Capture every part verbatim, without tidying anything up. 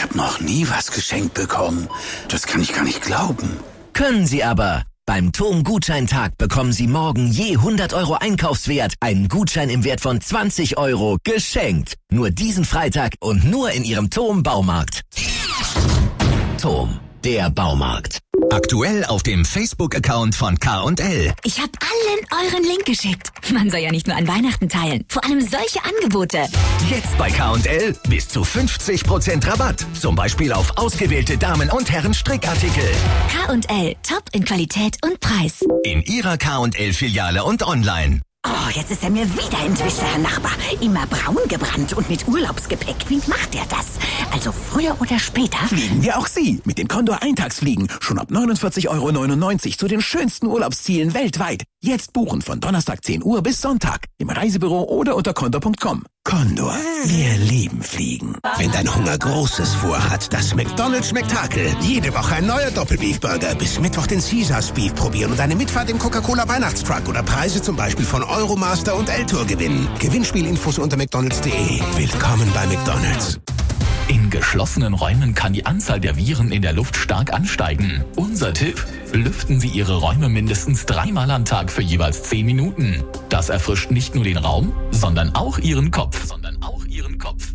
Ich habe noch nie was geschenkt bekommen. Das kann ich gar nicht glauben. Können Sie aber. Beim T O M-Gutscheintag bekommen Sie morgen je hundert Euro Einkaufswert einen Gutschein im Wert von zwanzig Euro geschenkt. Nur diesen Freitag und nur in Ihrem T O M-Baumarkt. T O M, der Baumarkt. Aktuell auf dem Facebook-Account von K und L. Ich habe allen euren Link geschickt. Man soll ja nicht nur an Weihnachten teilen. Vor allem solche Angebote. Jetzt bei K und L bis zu fünfzig Prozent Rabatt. Zum Beispiel auf ausgewählte Damen- und Herren-Strickartikel. K und L, top in Qualität und Preis. In Ihrer K und L-Filiale und online. Oh, jetzt ist er mir wieder entwischt, der Herr Nachbar. Immer braun gebrannt und mit Urlaubsgepäck. Wie macht er das? Also früher oder später? Fliegen wir auch Sie mit dem Condor Eintagsfliegen. Schon ab neunundvierzig Euro neunundneunzig zu den schönsten Urlaubszielen weltweit. Jetzt buchen von Donnerstag zehn Uhr bis Sonntag. Im Reisebüro oder unter condor punkt com. Condor, wir lieben Fliegen. Wenn dein Hunger Großes vorhat, das McDonald's Spektakel. Jede Woche ein neuer Doppelbeef-Burger. Bis Mittwoch den Caesars Beef probieren und eine Mitfahrt im Coca-Cola Weihnachtstruck oder Preise zum Beispiel von Euromaster und L-Tour gewinnen. Gewinnspielinfos unter mcdonalds punkt de. Willkommen bei McDonald's. In geschlossenen Räumen kann die Anzahl der Viren in der Luft stark ansteigen. Unser Tipp: Lüften Sie Ihre Räume mindestens dreimal am Tag für jeweils zehn Minuten. Das erfrischt nicht nur den Raum, sondern auch Ihren Kopf. Sondern auch Ihren Kopf.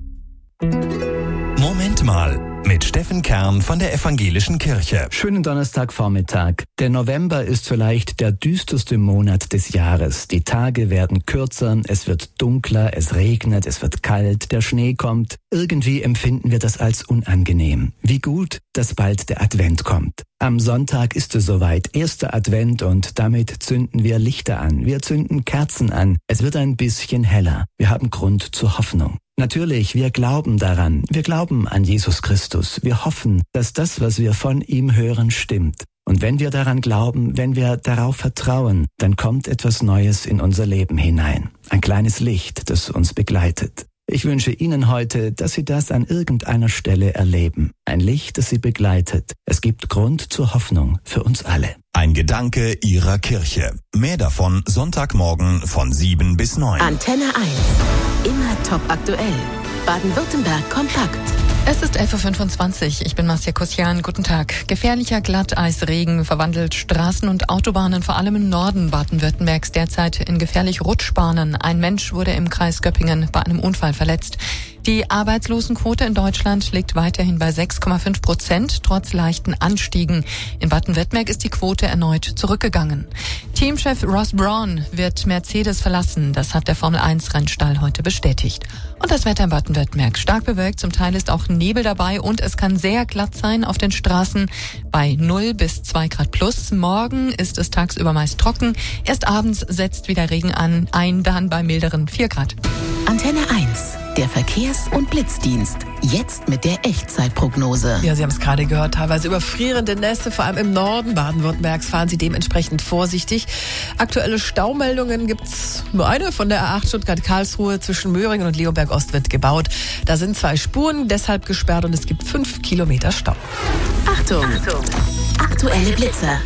Moment mal, mit Steffen Kern von der Evangelischen Kirche. Schönen Donnerstagvormittag. Der November ist vielleicht der düsterste Monat des Jahres. Die Tage werden kürzer, es wird dunkler, es regnet, es wird kalt, der Schnee kommt. Irgendwie empfinden wir das als unangenehm. Wie gut, dass bald der Advent kommt. Am Sonntag ist es soweit, erster Advent, und damit zünden wir Lichter an. Wir zünden Kerzen an. Es wird ein bisschen heller. Wir haben Grund zur Hoffnung. Natürlich, wir glauben daran. Wir glauben an Jesus Christus. Wir hoffen, dass das, was wir von ihm hören, stimmt. Und wenn wir daran glauben, wenn wir darauf vertrauen, dann kommt etwas Neues in unser Leben hinein. Ein kleines Licht, das uns begleitet. Ich wünsche Ihnen heute, dass Sie das an irgendeiner Stelle erleben. Ein Licht, das Sie begleitet. Es gibt Grund zur Hoffnung für uns alle. Ein Gedanke Ihrer Kirche. Mehr davon Sonntagmorgen von sieben bis neun. Antenne eins. Immer top aktuell. Baden-Württemberg kompakt. Es ist elf Uhr fünfundzwanzig. Ich bin Marcia Kusian. Guten Tag. Gefährlicher Glatteisregen verwandelt Straßen und Autobahnen, vor allem im Norden Baden-Württembergs, derzeit in gefährliche Rutschbahnen. Ein Mensch wurde im Kreis Göppingen bei einem Unfall verletzt. Die Arbeitslosenquote in Deutschland liegt weiterhin bei sechs Komma fünf Prozent, trotz leichten Anstiegen. In Baden-Württemberg ist die Quote erneut zurückgegangen. Teamchef Ross Brawn wird Mercedes verlassen. Das hat der Formel eins Rennstall heute bestätigt. Und das Wetter in Baden-Württemberg stark bewölkt. Zum Teil ist auch Nebel dabei und es kann sehr glatt sein auf den Straßen bei null bis zwei Grad plus. Morgen ist es tagsüber meist trocken. Erst abends setzt wieder Regen an, ein, dann bei milderen vier Grad. Antenne eins. Der Verkehrs- und Blitzdienst. Jetzt mit der Echtzeitprognose. Ja, Sie haben es gerade gehört. Teilweise überfrierende Nässe, vor allem im Norden Baden-Württembergs. Fahren Sie dementsprechend vorsichtig. Aktuelle Staumeldungen gibt's nur eine von der A acht Stuttgart-Karlsruhe. Zwischen Möhringen und Leoberg-Ost wird gebaut. Da sind zwei Spuren deshalb gesperrt und es gibt fünf Kilometer Stau. Achtung! Achtung. Aktuelle Blitzer.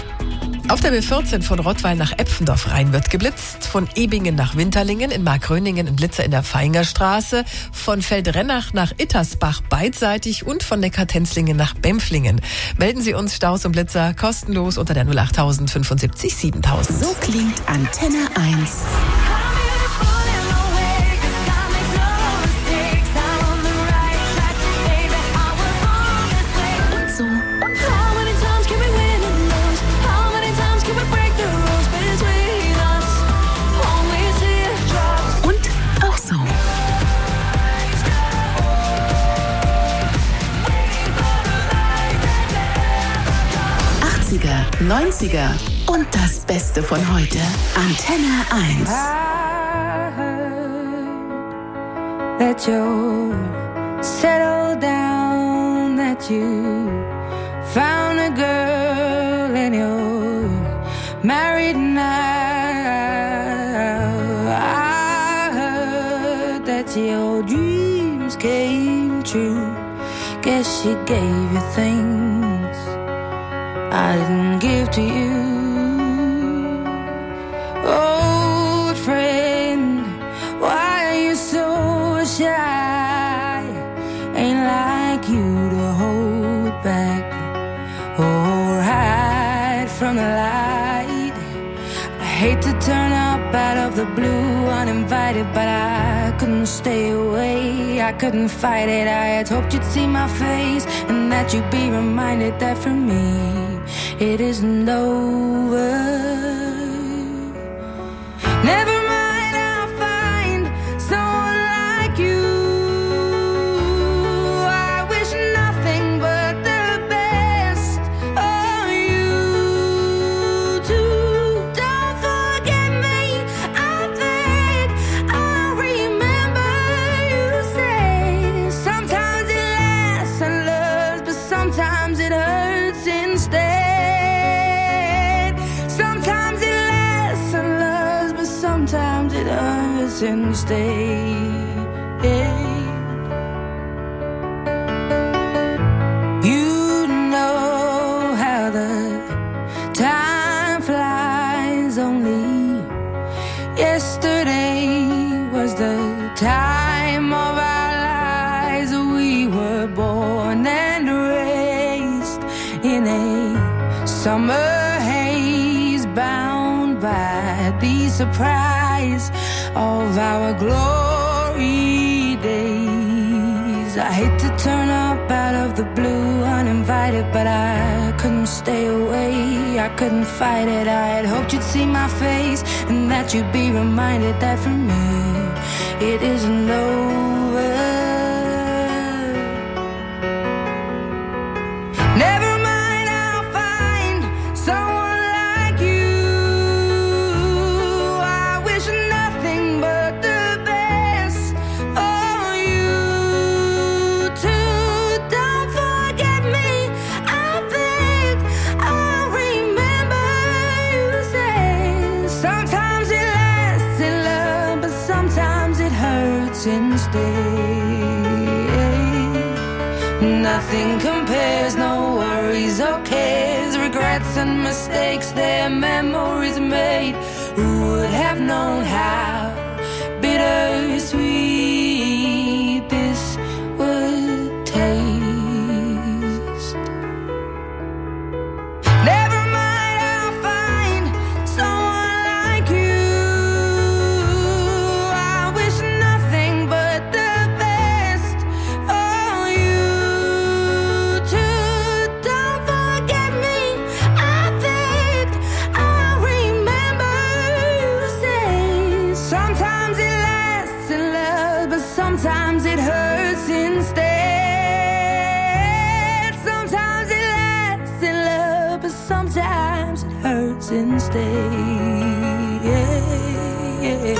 Auf der B vierzehn von Rottweil nach Epfendorf rein wird geblitzt. Von Ebingen nach Winterlingen, in Markröningen ein Blitzer in der Feingerstraße. Von Feldrennach nach Ittersbach beidseitig und von Neckartenzlingen nach Bempflingen. Melden Sie uns Staus und Blitzer kostenlos unter der null acht null null fünfundsiebzig siebentausend. So klingt Antenne eins. neunziger und das Beste von heute. Antenne eins. I heard that you settled down, that you found a girl and you're married now. I heard that your dreams came true. Guess she gave you things I didn't give to you. Old friend, why are you so shy? Ain't like from the light. I hate to turn up out of the blue uninvited, but I couldn't stay away, I couldn't fight it. I had hoped you'd see my face and that you'd be reminded that for me it isn't over. Never mind, I'll find someone like you. I wish nothing but the best of you too. Don't forget me, I think I remember you say sometimes it lasts and loves, but sometimes it hurts instead. Sometimes it lasts and loves, but sometimes it hurts instead. You know how the time flies. Only yesterday was the time of our lives. We were born and raised in a summer haze, bound by the surprise of our glory days. I hate to turn up out of the blue uninvited, but I couldn't stay away, I couldn't fight it. I had hoped you'd see my face and that you'd be reminded that for me it isn't over. Never mind, I'll find someone like you. I wish nothing but the best for you too. Don't forget me, I think I remember you say sometimes it lasts in love, but sometimes it hurts instead. Nothing compares, no worries or cares, regrets and mistakes, their memories made. Who would have known how bittersweet this would taste? Never mind, I'll find someone like you. I wish nothing but the best for you too. Don't forget me, I think I remember you say sometimes it lasts in love, but sometimes it hurts instead. Sometimes it lasts in love, but sometimes it hurts instead. Yeah, yeah.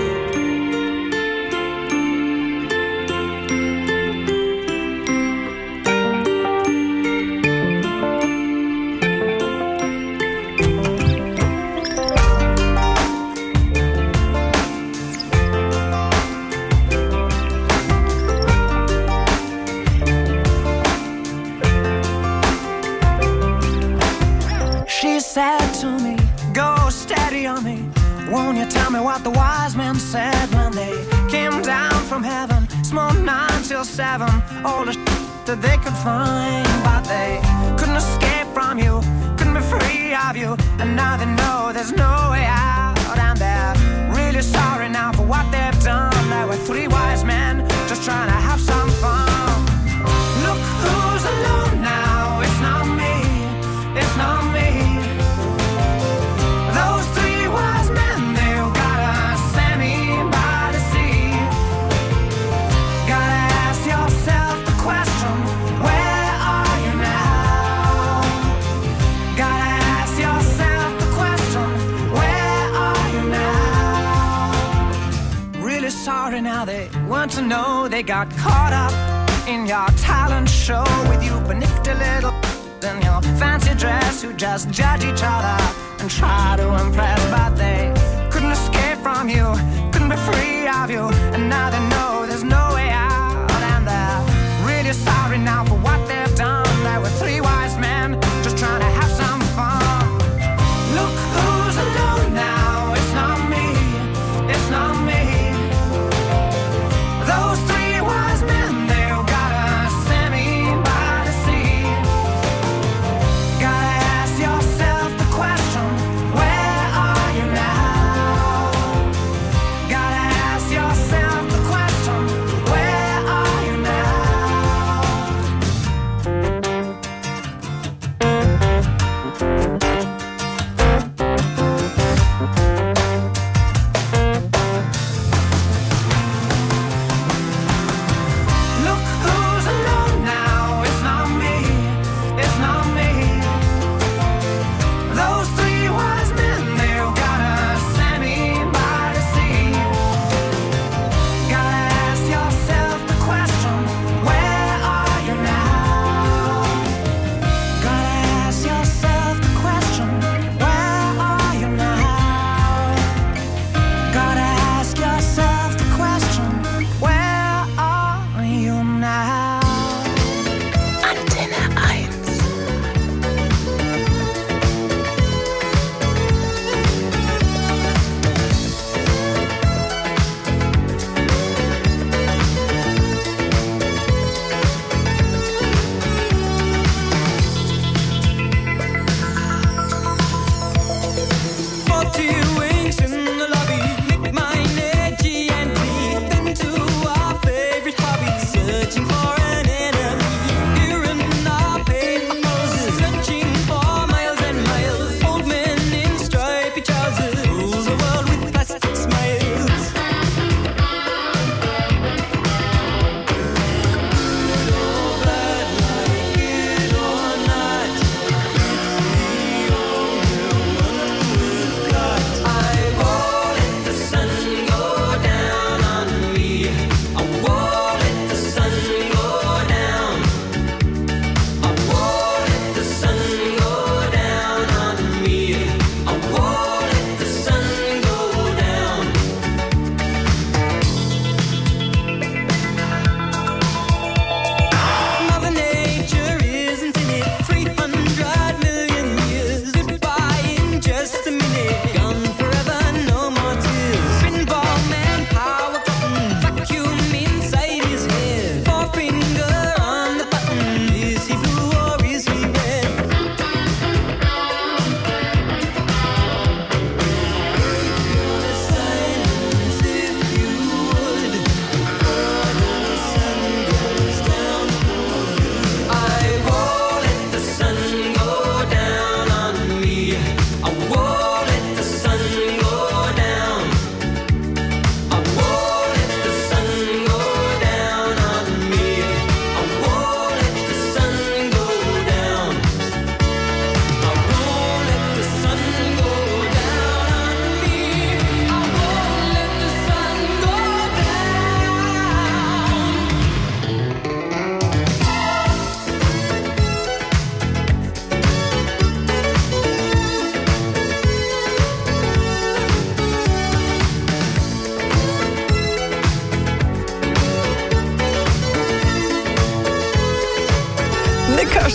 She said to me, go steady on me. Won't you tell me what the wise men said when they came down from heaven? Smoked nine till seven, all the shit that they could find. But they couldn't escape from you, couldn't be free of you. And now they know there's no way out. And they're really sorry now for what they've done. There were three wise men just trying to have some fun. Look who's alone now, it's not me, it's not me. Those three wise men, they've got a semi by the sea. Gotta ask yourself the question, where are you now? Gotta ask yourself the question, where are you now? Really sorry now, they want to know they got caught up in your talent show with you panicked a little in your fancy dress, who just judge each other and try to impress, but they couldn't escape from you, couldn't be free of you, and now they know there's no way out, and they're really sorry now for what they've done. There were three wise men just trying to have some fun. Look who's alone now, it's not me, it's not me. Those three wise men, they've got a semi by the sea. Gotta ask yourself the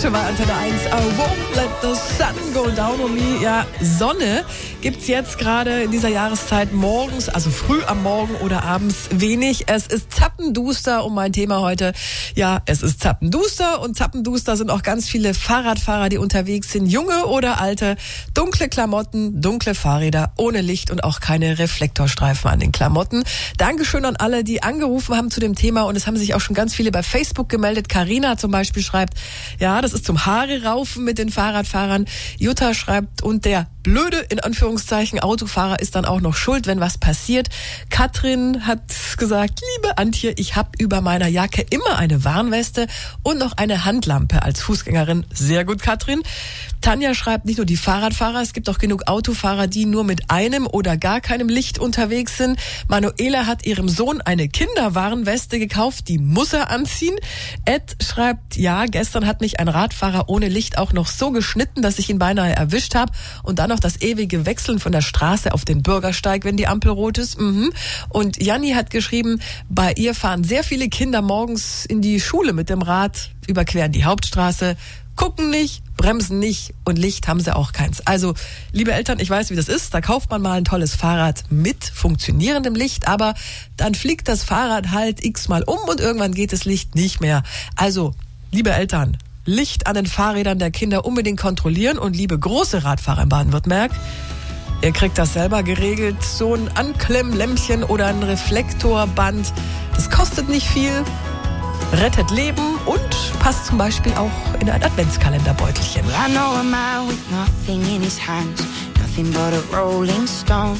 Asche bei Antenne eins. I won't let the sun go down on me. Ja, Sonne gibt's jetzt gerade in dieser Jahreszeit morgens, also früh am Morgen oder abends wenig. Es ist zappenduster und mein Thema heute, ja, es ist zappenduster und zappenduster sind auch ganz viele Fahrradfahrer, die unterwegs sind, junge oder alte, dunkle Klamotten, dunkle Fahrräder, ohne Licht und auch keine Reflektorstreifen an den Klamotten. Dankeschön an alle, die angerufen haben zu dem Thema und es haben sich auch schon ganz viele bei Facebook gemeldet. Carina zum Beispiel schreibt, ja, das ist zum Haare raufen mit den Fahrradfahrern. Jutta schreibt, und der blöde, in Anführungszeichen, Autofahrer ist dann auch noch schuld, wenn was passiert. Katrin hat gesagt, liebe Antje, ich habe über meiner Jacke immer eine Warnweste und noch eine Handlampe als Fußgängerin. Sehr gut, Katrin. Tanja schreibt, nicht nur die Fahrradfahrer, es gibt auch genug Autofahrer, die nur mit einem oder gar keinem Licht unterwegs sind. Manuela hat ihrem Sohn eine Kinderwarnweste gekauft, die muss er anziehen. Ed schreibt, ja, gestern hat mich ein Radfahrer ohne Licht auch noch so geschnitten, dass ich ihn beinahe erwischt habe. Und dann noch das ewige Wechseln von der Straße auf den Bürgersteig, wenn die Ampel rot ist. Mhm. Und Janni hat geschrieben, bei ihr fahren sehr viele Kinder morgens in die Schule mit dem Rad, überqueren die Hauptstraße, gucken nicht, bremsen nicht und Licht haben sie auch keins. Also, liebe Eltern, ich weiß, wie das ist. Da kauft man mal ein tolles Fahrrad mit funktionierendem Licht, aber dann fliegt das Fahrrad halt x-mal um und irgendwann geht das Licht nicht mehr. Also, liebe Eltern, Licht an den Fahrrädern der Kinder unbedingt kontrollieren und liebe große Radfahrer in Baden-Württemberg, ihr kriegt das selber geregelt. So ein Anklemmlämpchen oder ein Reflektorband, das kostet nicht viel, rettet Leben und passt zum Beispiel auch in ein Adventskalenderbeutelchen. Well, I know a man with nothing in his hands, nothing but a rolling stone.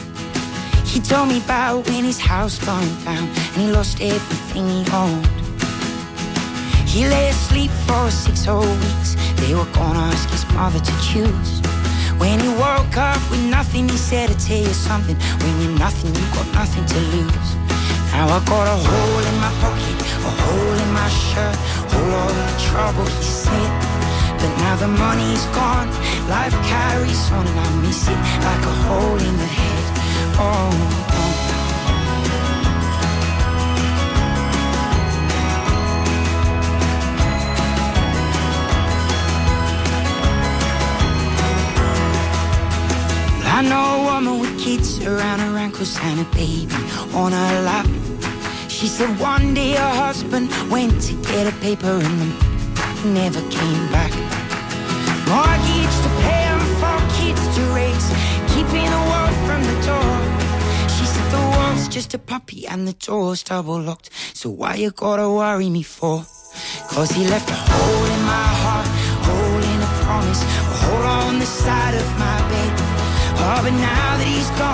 He told me about when his house burned down and he lost everything he owned. He lay asleep for six whole weeks. They were gonna ask his mother to choose. When he woke up with nothing, he said, I'll tell you something. When you're nothing, you got nothing to lose. Now I got a hole in my pocket, a hole in my shirt, whole lot of trouble, he said. But now the money's gone, life carries on and I miss it like a hole in the head. Oh, oh. I know a woman with kids around her ankles and a baby on her lap. She said one day her husband went to get a paper and the never came back. Mortgage to pay and four kids to raise, keeping the world from the door. She said the world's just a puppy and the door's double locked. So why you gotta worry me for? Cause he left a hole in my heart, hole in a promise, a hole on the side of my bed. Oh, but now that he's gone,